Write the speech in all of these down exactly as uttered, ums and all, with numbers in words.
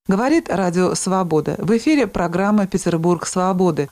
Говорит Радио Свобода. В эфире программа «Петербург свободы».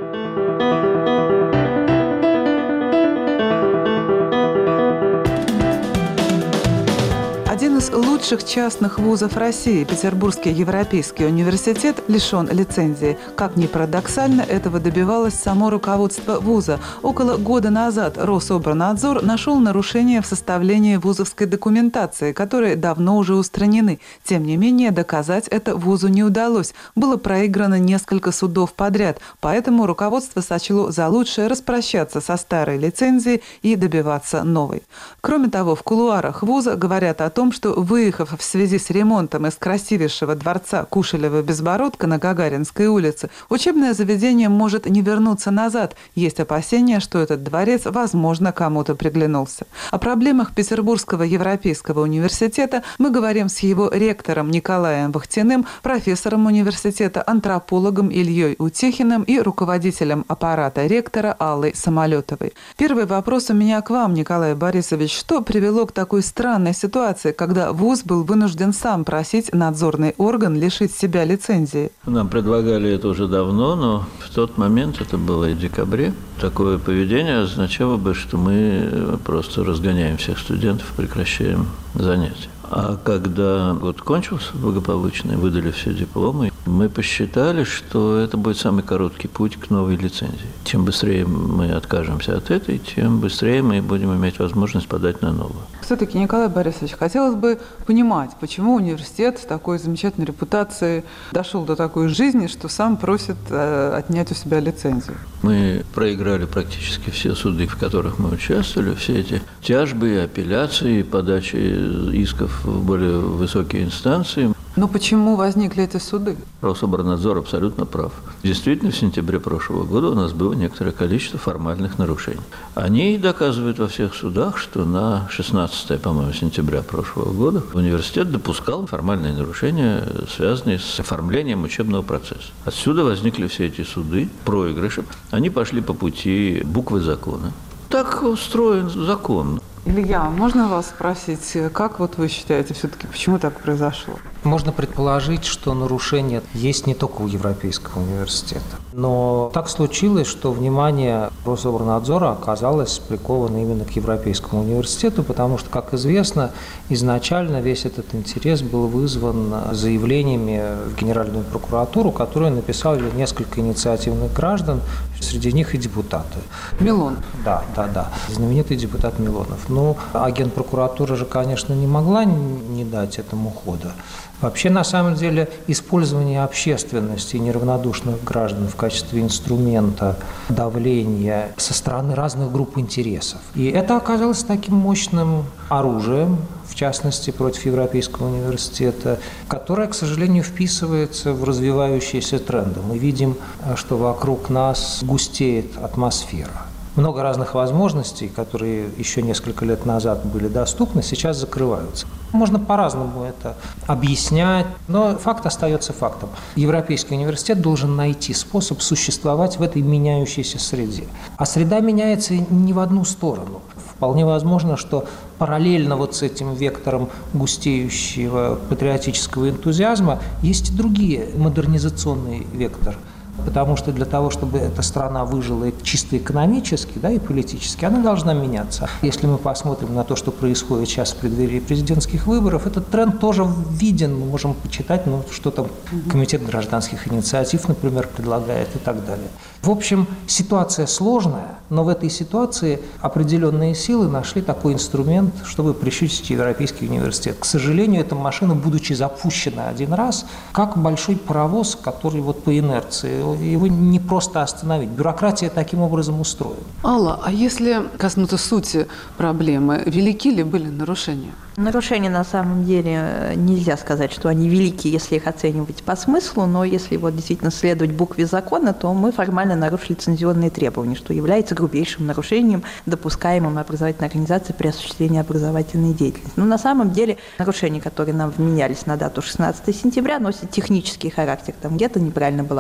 Один из лучших частных вузов России, Петербургский европейский университет, лишен лицензии. Как ни парадоксально, этого добивалось само руководство вуза. Около года назад Рособорнадзор нашел нарушения в составлении вузовской документации, которые давно уже устранены. Тем не менее, доказать это вузу не удалось. Было проиграно несколько судов подряд, поэтому руководство сочло за лучшее распрощаться со старой лицензией и добиваться новой. Кроме того, в кулуарах вуза говорят о том, что, выехав в связи с ремонтом из красивейшего дворца Кушелева-Безбородко на Гагаринской улице, учебное заведение может не вернуться назад. Есть опасения, что этот дворец, возможно, кому-то приглянулся. О проблемах Петербургского европейского университета мы говорим с его ректором Николаем Вахтиным, профессором университета, антропологом Ильей Утехиным и руководителем аппарата ректора Аллой Самолетовой. Первый вопрос у меня к вам, Николай Борисович. Что привело к такой странной ситуации, когда вуз был вынужден сам просить надзорный орган лишить себя лицензии? Нам предлагали это уже давно, но в тот момент, это было и в декабре, такое поведение означало бы, что мы просто разгоняем всех студентов, прекращаем занятия. А когда год кончился благополучно, выдали все дипломы, мы посчитали, что это будет самый короткий путь к новой лицензии. Чем быстрее мы откажемся от этой, тем быстрее мы будем иметь возможность подать на новую. Все-таки, Николай Борисович, хотелось бы понимать, почему университет с такой замечательной репутацией дошел до такой жизни, что сам просит э, отнять у себя лицензию. Мы проиграли практически все суды, в которых мы участвовали, все эти тяжбы, апелляции, подачи исков в более высокие инстанции. Но почему возникли эти суды? Рособорнадзор абсолютно прав. Действительно, в сентябре прошлого года у нас было некоторое количество формальных нарушений. Они доказывают во всех судах, что на шестнадцатое, по-моему, сентября прошлого года университет допускал формальные нарушения, связанные с оформлением учебного процесса. Отсюда возникли все эти суды, проигрыши. Они пошли по пути буквы закона. Так устроен закон. Илья, можно вас спросить, как вот вы считаете, все-таки почему так произошло? Можно предположить, что нарушения есть не только у Европейского университета. Но так случилось, что внимание Рособорнадзора оказалось приковано именно к Европейскому университету, потому что, как известно, изначально весь этот интерес был вызван заявлениями в Генеральную прокуратуру, которые написали несколько инициативных граждан, среди них и депутаты. Милонов. Да, да, да. Знаменитый депутат Милонов. Ну, а Генпрокуратура же, конечно, не могла не дать этому хода. Вообще, на самом деле, использование общественности и неравнодушных граждан в качестве инструмента давления со стороны разных групп интересов. И это оказалось таким мощным оружием, в частности, против Европейского университета, которое, к сожалению, вписывается в развивающиеся тренды. Мы видим, что вокруг нас густеет атмосфера. Много разных возможностей, которые еще несколько лет назад были доступны, сейчас закрываются. Можно по-разному это объяснять, но факт остается фактом. Европейский университет должен найти способ существовать в этой меняющейся среде. А среда меняется не в одну сторону. Вполне возможно, что параллельно вот с этим вектором густеющего патриотического энтузиазма есть и другие, модернизационный вектор. Потому что для того, чтобы эта страна выжила чисто экономически, да, и политически, она должна меняться. Если мы посмотрим на то, что происходит сейчас в преддверии президентских выборов, этот тренд тоже виден. Мы можем почитать, ну, что там Комитет гражданских инициатив, например, предлагает и так далее. В общем, ситуация сложная, но в этой ситуации определенные силы нашли такой инструмент, чтобы прищучить Европейский университет. К сожалению, эта машина, будучи запущена один раз, как большой паровоз, который вот по инерции, его не просто остановить. Бюрократия таким образом устроена. Алла, а если коснуться сути проблемы, велики ли были нарушения? Нарушения на самом деле нельзя сказать, что они велики, если их оценивать по смыслу, но если вот действительно следовать букве закона, то мы формально нарушили лицензионные требования, что является грубейшим нарушением, допускаемым образовательной организацией при осуществлении образовательной деятельности. Но на самом деле нарушения, которые нам вменялись на дату шестнадцатое сентября, носят технический характер. Там где-то неправильно была оформлена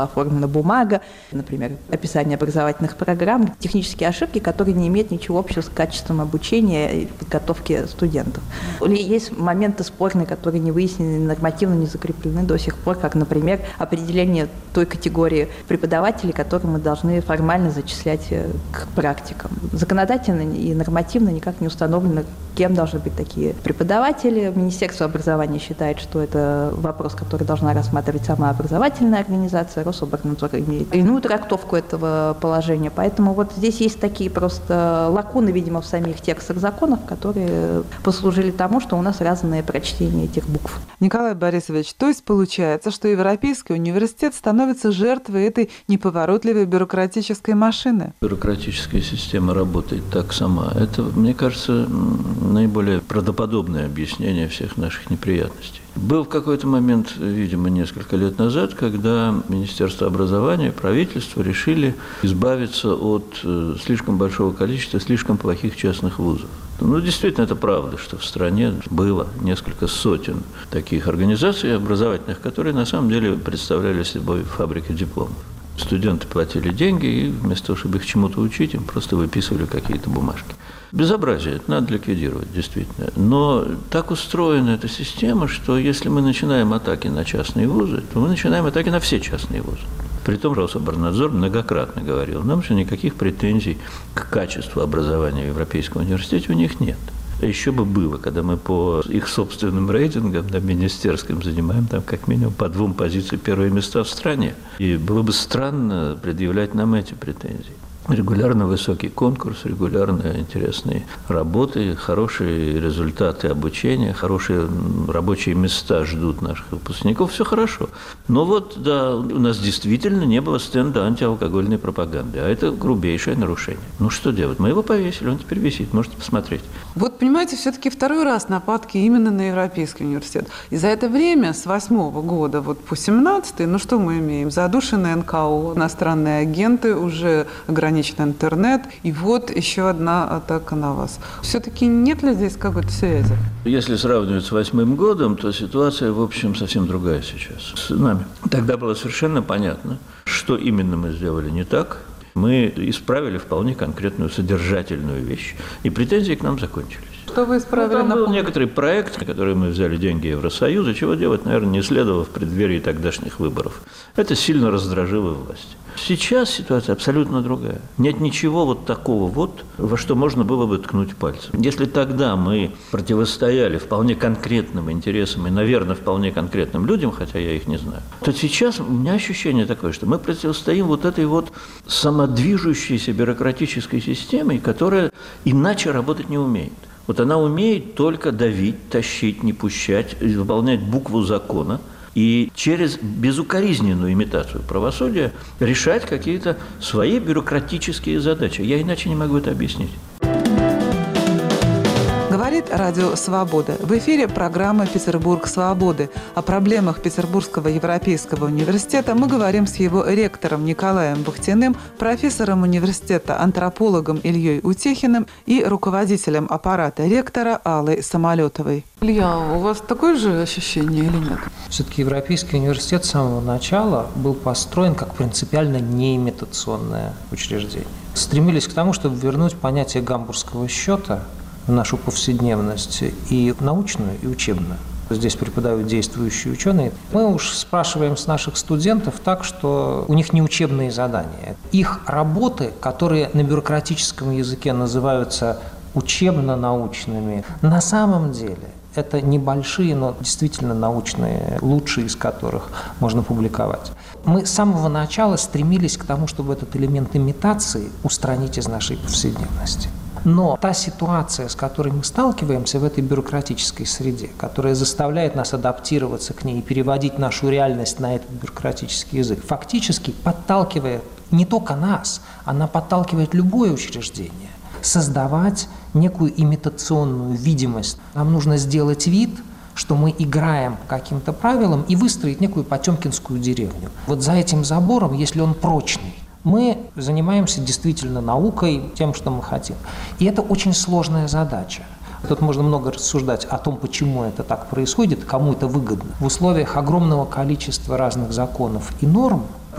бумага, например, описание образовательных программ, технические ошибки, которые не имеют ничего общего с качеством обучения и подготовки студентов. Есть моменты спорные, которые не выяснены, нормативно не закреплены до сих пор, как, например, определение той категории преподавателей, которые мы должны формально зачислять к практикам. Законодательно и нормативно никак не установлено, кем должны быть такие преподаватели. Министерство образования считает, что это вопрос, который должна рассматривать сама образовательная организация. Рособорнадзор имеет иную трактовку этого положения. Поэтому вот здесь есть такие просто лакуны, видимо, в самих текстах законов, которые послужили тому, что у нас разные прочтения этих букв. Николай Борисович, то есть получается, что Европейский университет становится жертвой этой неповоротливой бюрократической машины? Бюрократическая система работает так сама. Это, мне кажется, наиболее правдоподобное объяснение всех наших неприятностей. Был в какой-то момент, видимо, несколько лет назад, когда Министерство образования, правительство решили избавиться от слишком большого количества слишком плохих частных вузов. Ну, действительно, это правда, что в стране было несколько сотен таких организаций образовательных, которые на самом деле представляли собой фабрики дипломов. Студенты платили деньги, и вместо того, чтобы их чему-то учить, им просто выписывали какие-то бумажки. Безобразие, это надо ликвидировать, действительно. Но так устроена эта система, что если мы начинаем атаки на частные вузы, то мы начинаем атаки на все частные вузы. Притом Рособорнадзор многократно говорил нам, что никаких претензий к качеству образования в Европейском университете у них нет. Еще бы было, когда мы по их собственным рейтингам, да, министерским, занимаем там как минимум по двум позициям первые места в стране. И было бы странно предъявлять нам эти претензии. Регулярно высокий конкурс, регулярно интересные работы, хорошие результаты обучения, хорошие рабочие места ждут наших выпускников, все хорошо. Но вот, да, у нас действительно не было стенда антиалкогольной пропаганды, а это грубейшее нарушение. Ну что делать? Мы его повесили, он теперь висит, можете посмотреть. Вот, понимаете, все-таки второй раз нападки именно на Европейский университет. И за это время, с восьмого года вот по семнадцатый, ну что мы имеем? Задушенные эн ка о, иностранные агенты, уже ограниченный интернет, и вот еще одна атака на вас. Все-таки нет ли здесь какой-то связи? Если сравнивать с восьмым годом, то ситуация, в общем, совсем другая сейчас с нами. Тогда было совершенно понятно, что именно мы сделали не так. Мы исправили вполне конкретную содержательную вещь, и претензии к нам закончились. Что вы исправили? Ну, там на был пол... некоторый проект, на который мы взяли деньги Евросоюза, чего делать, наверное, не следовало в преддверии тогдашних выборов. Это сильно раздражило власть. Сейчас ситуация абсолютно другая. Нет ничего вот такого вот, во что можно было бы ткнуть пальцем. Если тогда мы противостояли вполне конкретным интересам и, наверное, вполне конкретным людям, хотя я их не знаю, то сейчас у меня ощущение такое, что мы противостоим вот этой вот самодвижущейся бюрократической системе, которая иначе работать не умеет. Вот она умеет только давить, тащить, не пущать, выполнять букву закона и через безукоризненную имитацию правосудия решать какие-то свои бюрократические задачи. Я иначе не могу это объяснить. Говорит Радио Свобода. В эфире программа «Петербург свободы». О проблемах Петербургского европейского университета мы говорим с его ректором Николаем Бахтиным, профессором университета, антропологом Ильей Утехиным и руководителем аппарата ректора Аллой Самолетовой. Илья, у вас такое же ощущение или нет? Все-таки Европейский университет с самого начала был построен как принципиально неимитационное учреждение. Стремились к тому, чтобы вернуть понятие гамбургского счета в нашу повседневность, и научную, и учебную. Здесь преподают действующие ученые. Мы уж спрашиваем с наших студентов так, что у них не учебные задания. Их работы, которые на бюрократическом языке называются учебно-научными, на самом деле это небольшие, но действительно научные, лучшие из которых можно публиковать. Мы с самого начала стремились к тому, чтобы этот элемент имитации устранить из нашей повседневности. Но та ситуация, с которой мы сталкиваемся в этой бюрократической среде, которая заставляет нас адаптироваться к ней и переводить нашу реальность на этот бюрократический язык, фактически подталкивает не только нас, она подталкивает любое учреждение создавать некую имитационную видимость. Нам нужно сделать вид, что мы играем по каким-то правилам и выстроить некую потемкинскую деревню. Вот за этим забором, если он прочный, мы занимаемся действительно наукой, тем, что мы хотим. И это очень сложная задача. Тут можно много рассуждать о том, почему это так происходит, кому это выгодно. В условиях огромного количества разных законов и норм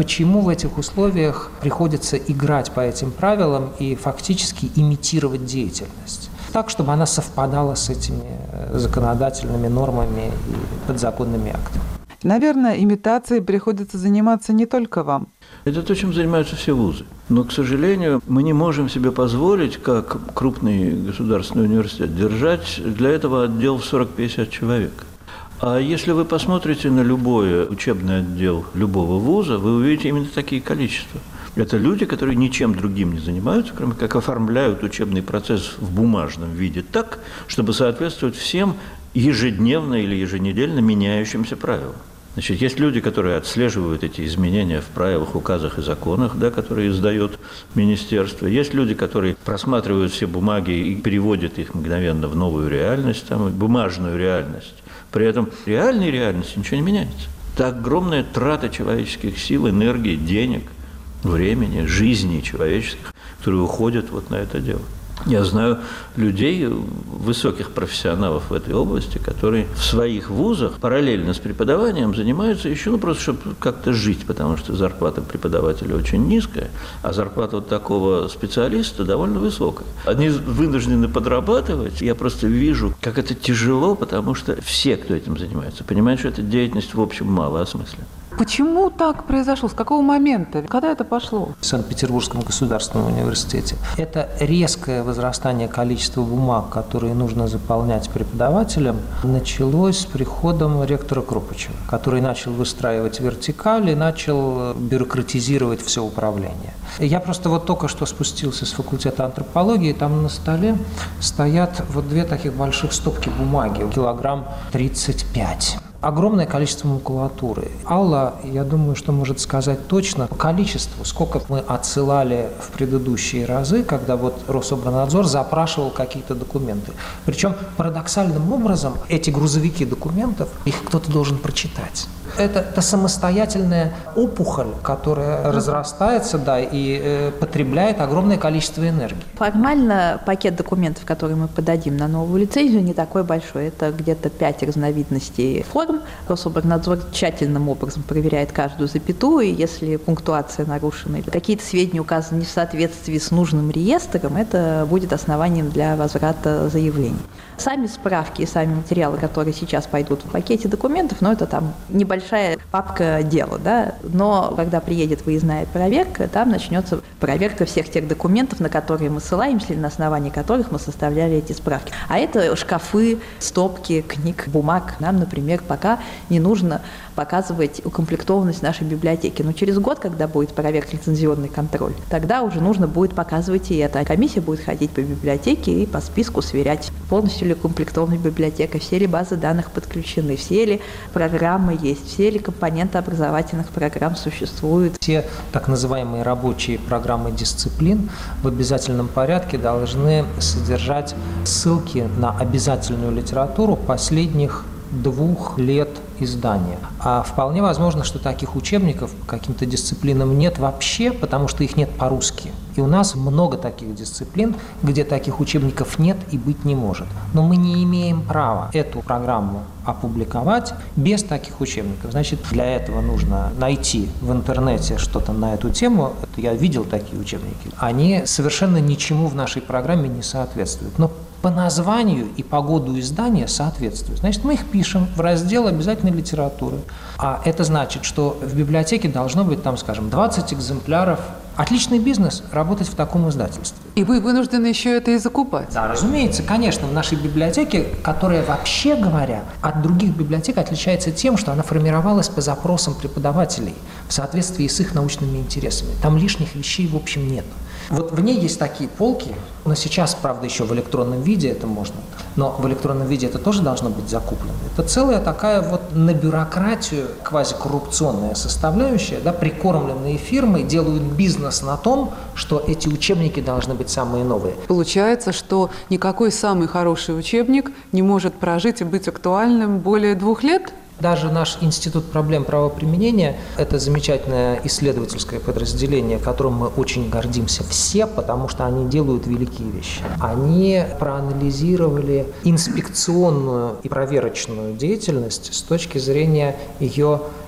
почему в этих условиях приходится играть по этим правилам и фактически имитировать деятельность так, чтобы она совпадала с этими законодательными нормами и подзаконными актами. Наверное, имитацией приходится заниматься не только вам. Это то, чем занимаются все вузы. Но, к сожалению, мы не можем себе позволить, как крупный государственный университет, держать для этого отдел в сорок-пятьдесят человек. А если вы посмотрите на любой учебный отдел любого вуза, вы увидите именно такие количества. Это люди, которые ничем другим не занимаются, кроме как оформляют учебный процесс в бумажном виде так, чтобы соответствовать всем ежедневно или еженедельно меняющимся правилам. Значит, есть люди, которые отслеживают эти изменения в правилах, указах и законах, да, которые издает министерство. Есть люди, которые просматривают все бумаги и переводят их мгновенно в новую реальность, там, бумажную реальность. При этом в реальной реальности ничего не меняется. Это огромная трата человеческих сил, энергии, денег, времени, жизни человеческих, которые уходят вот на это дело. Я знаю людей, высоких профессионалов в этой области, которые в своих вузах параллельно с преподаванием занимаются еще, ну, просто чтобы как-то жить, потому что зарплата преподавателя очень низкая, а зарплата вот такого специалиста довольно высокая. Они вынуждены подрабатывать. Я просто вижу, как это тяжело, потому что все, кто этим занимается, понимают, что эта деятельность в общем малоосмысленна. Почему так произошло? С какого момента? Когда это пошло? В Санкт-Петербургском государственном университете. Это резкое возрастание количества бумаг, которые нужно заполнять преподавателям, началось с приходом ректора Кропачева, который начал выстраивать вертикаль и начал бюрократизировать все управление. Я просто вот только что спустился с факультета антропологии, там на столе стоят вот две таких больших стопки бумаги, килограмм тридцать пять. Огромное количество макулатуры. Алла, я думаю, что может сказать точно по количеству, сколько мы отсылали в предыдущие разы, когда вот Рособорнадзор запрашивал какие-то документы. Причем парадоксальным образом эти грузовики документов, их кто-то должен прочитать. Это, это самостоятельная опухоль, которая разрастается, да, и э, потребляет огромное количество энергии. Формально пакет документов, который мы подадим на новую лицензию, не такой большой. Это где-то пять разновидностей форм. Рособорнадзор тщательным образом проверяет каждую запятую, и если пунктуация нарушена или какие-то сведения указаны не в соответствии с нужным реестром, это будет основанием для возврата заявлений. Сами справки и сами материалы, которые сейчас пойдут в пакете документов, ну, это там небольшая папка дела, да, но когда приедет выездная проверка, там начнется проверка всех тех документов, на которые мы ссылаемся или на основании которых мы составляли эти справки. А это шкафы, стопки книг, бумаг. Нам, например, пока не нужно показывать укомплектованность нашей библиотеки. Но через год, когда будет проверка, лицензионный контроль, тогда уже нужно будет показывать и это. А комиссия будет ходить по библиотеке и по списку сверять, полностью ли укомплектована библиотека, все ли базы данных подключены, все ли программы есть, все ли компоненты образовательных программ существуют. Все так называемые рабочие программы дисциплин в обязательном порядке должны содержать ссылки на обязательную литературу последних двух лет издания. А вполне возможно, что таких учебников по каким-то дисциплинам нет вообще, потому что их нет по-русски. И у нас много таких дисциплин, где таких учебников нет и быть не может. Но мы не имеем права эту программу опубликовать без таких учебников. Значит, для этого нужно найти в интернете что-то на эту тему. Я видел такие учебники. Они совершенно ничему в нашей программе не соответствуют. Но по названию и по году издания соответствуют. Значит, мы их пишем в раздел обязательной литературы. А это значит, что в библиотеке должно быть, там, скажем, двадцать экземпляров. Отличный бизнес работать в таком издательстве. И вы вынуждены еще это и закупать? Да, разумеется, конечно. В нашей библиотеке, которая, вообще говоря, от других библиотек отличается тем, что она формировалась по запросам преподавателей в соответствии с их научными интересами. Там лишних вещей, в общем, нет. Вот в ней есть такие полки, но сейчас, правда, еще в электронном виде это можно, но в электронном виде это тоже должно быть закуплено. Это целая такая вот на бюрократию квазикоррупционная составляющая, да, прикормленные фирмы делают бизнес на том, что эти учебники должны быть самые новые. Получается, что никакой самый хороший учебник не может прожить и быть актуальным более двух лет? Даже наш Институт проблем правоприменения – это замечательное исследовательское подразделение, которым мы очень гордимся все, потому что они делают великие вещи. Они проанализировали инспекционную и проверочную деятельность с точки зрения ее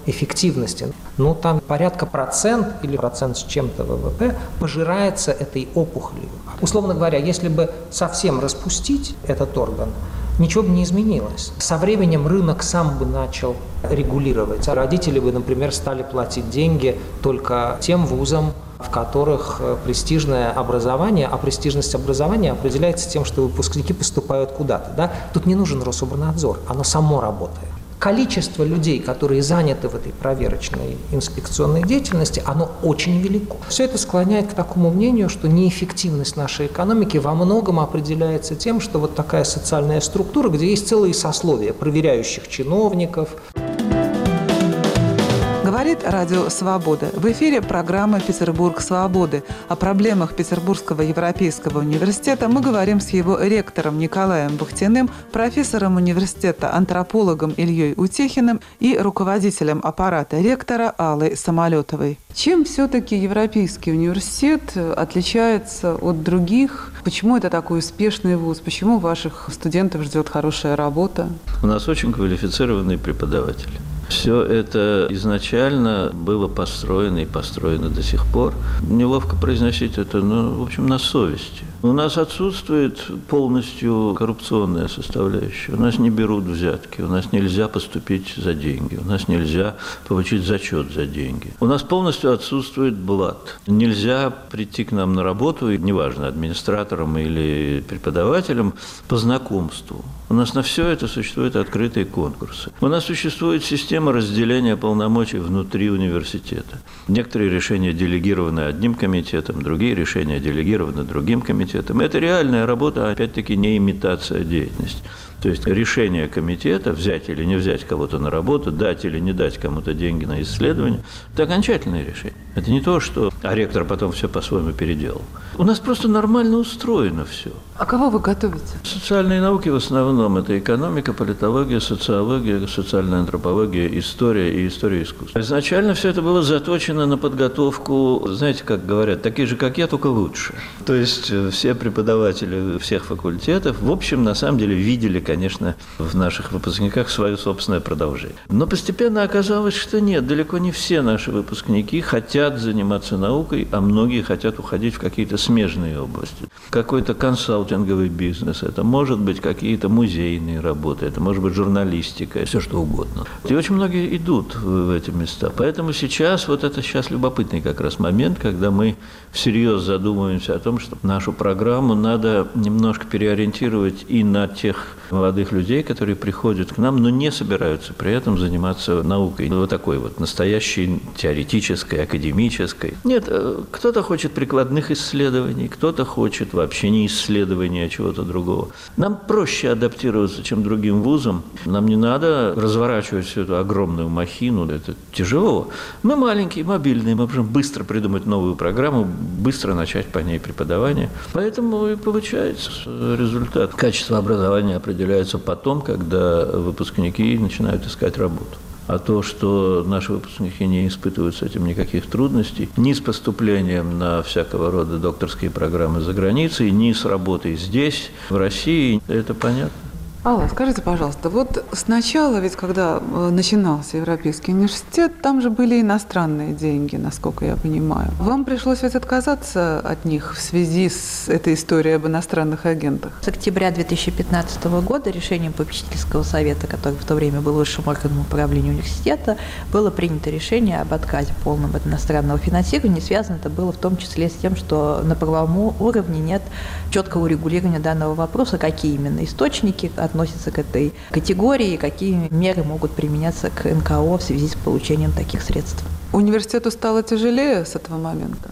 эффективности. Ну, там порядка процент или процент с чем-то ВВП пожирается этой опухолью. Условно говоря, если бы совсем распустить этот орган, ничего бы не изменилось. Со временем рынок сам бы начал регулировать. А родители бы, например, стали платить деньги только тем вузам, в которых престижное образование, а престижность образования определяется тем, что выпускники поступают куда-то. Да? Тут не нужен Рособорнадзор, оно само работает. Количество людей, которые заняты в этой проверочной инспекционной деятельности, оно очень велико. Все это склоняет к такому мнению, что неэффективность нашей экономики во многом определяется тем, что вот такая социальная структура, где есть целые сословия проверяющих чиновников. Говорит Радио Свобода. В эфире программа «Петербург свободы». О проблемах Петербургского европейского университета мы говорим с его ректором Николаем Бахтиным, профессором университета, антропологом Ильей Утехиным и руководителем аппарата ректора Аллой Самолетовой. Чем все-таки Европейский университет отличается от других? Почему это такой успешный вуз? Почему ваших студентов ждет хорошая работа? У нас очень квалифицированные преподаватели. Все это изначально было построено и построено до сих пор. Неловко произносить это, но, в общем, на совести. У нас отсутствует полностью коррупционная составляющая. У нас не берут взятки, у нас нельзя поступить за деньги, у нас нельзя получить зачет за деньги. У нас полностью отсутствует блат. Нельзя прийти к нам на работу, и неважно, администратором или преподавателем, по знакомству. У нас на все это существуют открытые конкурсы. У нас существует система разделения полномочий внутри университета. Некоторые решения делегированы одним комитетом, другие решения делегированы другим комитетом. Это реальная работа, опять-таки, не имитация деятельности. То есть решение комитета, взять или не взять кого-то на работу, дать или не дать кому-то деньги на исследование, это окончательное решение. Это не то, что а ректор потом все по-своему переделал. У нас просто нормально устроено все. А кого вы готовите? Социальные науки в основном это экономика, политология, социология, социальная антропология, история и история искусства. Изначально все это было заточено на подготовку, знаете, как говорят, такие же, как я, только лучше. То есть все преподаватели всех факультетов, в общем, на самом деле видели, конечно, в наших выпускниках свое собственное продолжение. Но постепенно оказалось, что нет, далеко не все наши выпускники хотят заниматься наукой, а многие хотят уходить в какие-то смежные области. Какой-то консалтинговый бизнес, это может быть какие-то музейные работы, это может быть журналистика, все что угодно. И очень многие идут в эти места. Поэтому сейчас, вот это сейчас любопытный как раз момент, когда мы всерьез задумываемся о том, что нашу программу надо немножко переориентировать и на тех молодых людей, которые приходят к нам, но не собираются при этом заниматься наукой. Вот такой вот настоящей теоретической, академической. Нет, кто-то хочет прикладных исследований, кто-то хочет вообще не исследований, а чего-то другого. Нам проще адаптироваться, чем другим вузам. Нам не надо разворачивать всю эту огромную махину. Это тяжело. Мы маленькие, мобильные, мы можем быстро придумать новую программу, быстро начать по ней преподавание. Поэтому и получается результат. Качество образования определяется потом, когда выпускники начинают искать работу. А то, что наши выпускники не испытывают с этим никаких трудностей, ни с поступлением на всякого рода докторские программы за границей, ни с работой здесь, в России, это понятно. Алла, скажите, пожалуйста, вот сначала, ведь когда начинался Европейский университет, там же были иностранные деньги, насколько я понимаю. Вам пришлось ведь отказаться от них в связи с этой историей об иностранных агентах? С октября две тысячи пятнадцатого года решением попечительского совета, который в то время был высшим органом управления университета, было принято решение об отказе полном от иностранного финансирования. Связано это было в том числе с тем, что на правовом уровне нет четкого урегулирования данного вопроса, какие именно источники относятся к этой категории, какие меры могут применяться к эн ка о в связи с получением таких средств. Университету стало тяжелее с этого момента?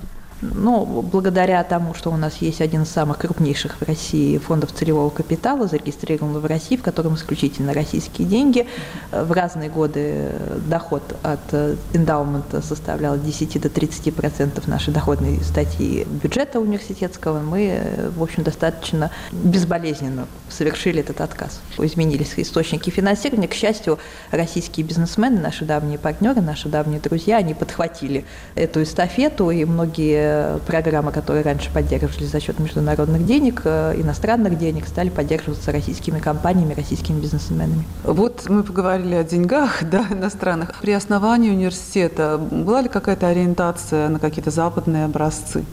Ну, благодаря тому, что у нас есть один из самых крупнейших в России фондов целевого капитала, зарегистрированного в России, в котором исключительно российские деньги. В разные годы доход от эндаумента составлял от десяти до тридцати процентов нашей доходной статьи бюджета университетского. Мы, в общем, достаточно безболезненно совершили этот отказ. Изменились источники финансирования. К счастью, российские бизнесмены, наши давние партнеры, наши давние друзья, они подхватили эту эстафету, и многие все программы, которые раньше поддерживались за счет международных денег, иностранных денег, стали поддерживаться российскими компаниями, российскими бизнесменами. Вот мы поговорили о деньгах, да, иностранных. При основании университета была ли какая-то ориентация на какие-то западные образцы?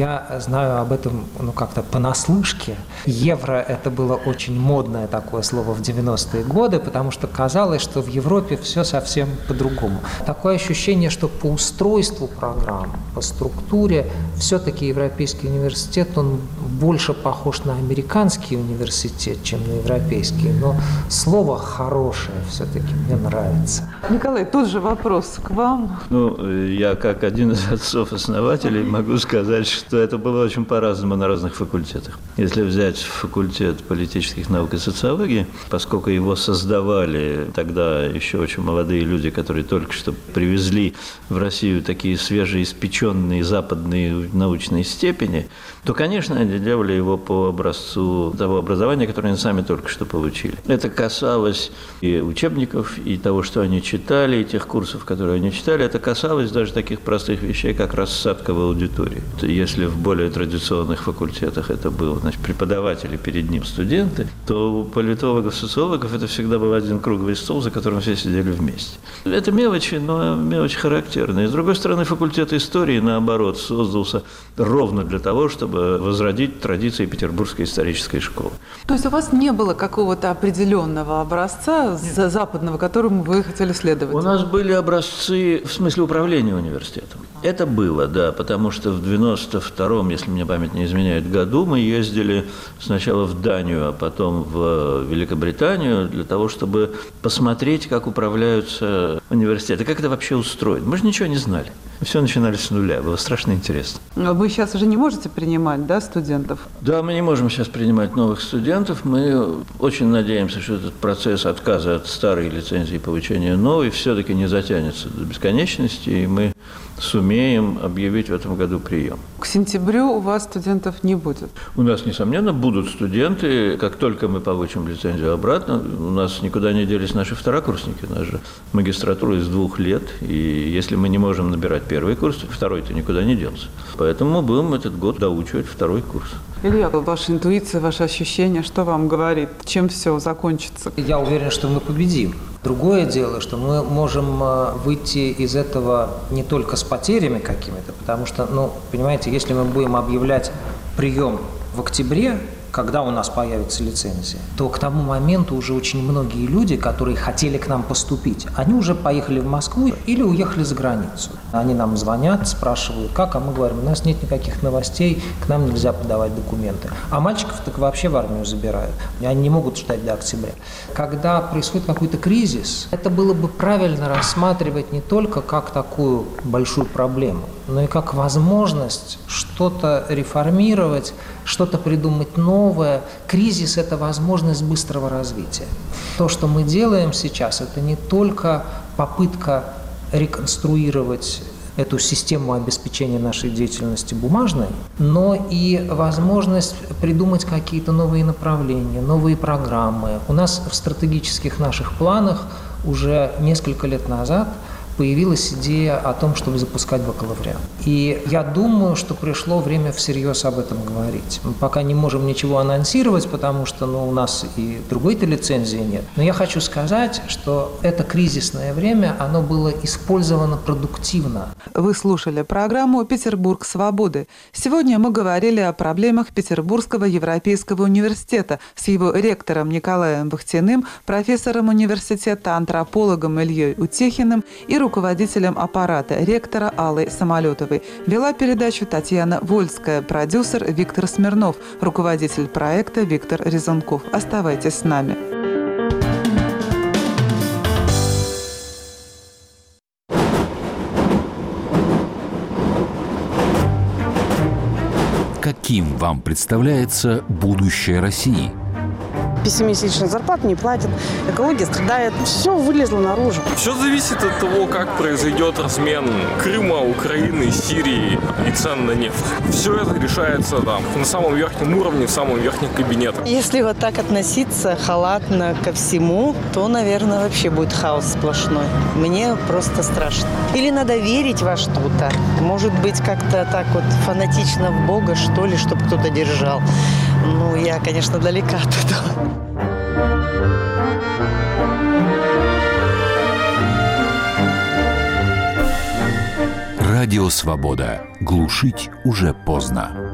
Я знаю об этом, ну, как-то понаслышке. Евро – это было очень модное такое слово в девяностые годы, потому что казалось, что в Европе все совсем по-другому. Такое ощущение, что по устройству программ, по структуре, все-таки Европейский университет, он больше похож на американский университет, чем на европейский. Но слово хорошее все-таки мне нравится. Николай, тут же вопрос к вам. Ну, я как один из отцов-основателей могу сказать, что это было очень по-разному на разных факультетах. Если взять факультет политических наук и социологии, поскольку его создавали тогда еще очень молодые люди, которые только что привезли в Россию такие свежеиспеченные западные научные степени, то, конечно, они делали его по образцу того образования, которое они сами только что получили. Это касалось и учебников, и того, что они читали, и тех курсов, которые они читали. Это касалось даже таких простых вещей, как рассадка в аудитории. Если в более традиционных факультетах это было, значит, преподаватели, перед ним студенты, то у политологов, социологов это всегда был один круглый стол, за которым все сидели вместе. Это мелочи, но мелочи характерные. С другой стороны, факультет истории, наоборот, создался ровно для того, чтобы возродить традиции Петербургской исторической школы. То есть у вас не было какого-то определенного образца Нет. западного, которому вы хотели следовать? У нас были образцы в смысле управления университетом. Это было, да, потому что в девяносто втором, если мне память не изменяет, году мы ездили сначала в Данию, а потом в Великобританию для того, чтобы посмотреть, как управляются университеты, как это вообще устроено. Мы же ничего не знали. Мы все начинали с нуля, было страшно интересно. Вы сейчас уже не можете принимать, да, студентов? Да, мы не можем сейчас принимать новых студентов. Мы очень надеемся, что этот процесс отказа от старой лицензии и получения новой все-таки не затянется до бесконечности, и мы сумеем объявить в этом году прием. К сентябрю у вас студентов не будет? У нас, несомненно, будут студенты. Как только мы получим лицензию обратно, у нас никуда не делись наши второкурсники. У нас же магистратура из двух лет, и если мы не можем набирать первый курс, второй-то никуда не делся. Поэтому мы будем этот год доучивать второй курс. Илья, ваша интуиция, ваше ощущение, что вам говорит? Чем все закончится? Я уверен, что мы победим. Другое дело, что мы можем выйти из этого не только с потерями какими-то, потому что, ну, понимаете, если мы будем объявлять прием в октябре, когда у нас появится лицензия, то к тому моменту уже очень многие люди, которые хотели к нам поступить, они уже поехали в Москву или уехали за границу. Они нам звонят, спрашивают, как, а мы говорим, у нас нет никаких новостей, к нам нельзя подавать документы. А мальчиков так вообще в армию забирают, они не могут ждать до октября. Когда происходит какой-то кризис, это было бы правильно рассматривать не только как такую большую проблему, но и как возможность что-то реформировать, что-то придумать новое. Кризис – это возможность быстрого развития. То, что мы делаем сейчас, это не только попытка реконструировать эту систему обеспечения нашей деятельности бумажной, но и возможность придумать какие-то новые направления, новые программы. У нас в стратегических наших планах уже несколько лет назад появилась идея о том, чтобы запускать бакалавриат. И я думаю, что пришло время всерьез об этом говорить. Мы пока не можем ничего анонсировать, потому что ну, у нас и другой-то лицензии нет. Но я хочу сказать, что это кризисное время, оно было использовано продуктивно. Вы слушали программу «Петербург свободы». Сегодня мы говорили о проблемах Петербургского Европейского университета с его ректором Николаем Вахтиным, профессором университета, антропологом Ильей Утехиным и руководителем аппарата ректора Аллой Самолетовой. Вела передачу Татьяна Вольская, продюсер Виктор Смирнов, руководитель проекта Виктор Резунков. Оставайтесь с нами. Каким вам представляется будущее России? пятимесячных зарплат не платят, экология страдает. Все вылезло наружу. Все зависит от того, как произойдет размен Крыма, Украины, Сирии и цен на нефть. Все это решается там на самом верхнем уровне, в самом верхнем кабинете. Если вот так относиться халатно ко всему, то, наверное, вообще будет хаос сплошной. Мне просто страшно. Или надо верить во что-то. Может быть, как-то так вот фанатично в Бога, что lo, чтобы кто-то держал. Ну, я, конечно, далека от этого. Радио «Свобода». Глушить уже поздно.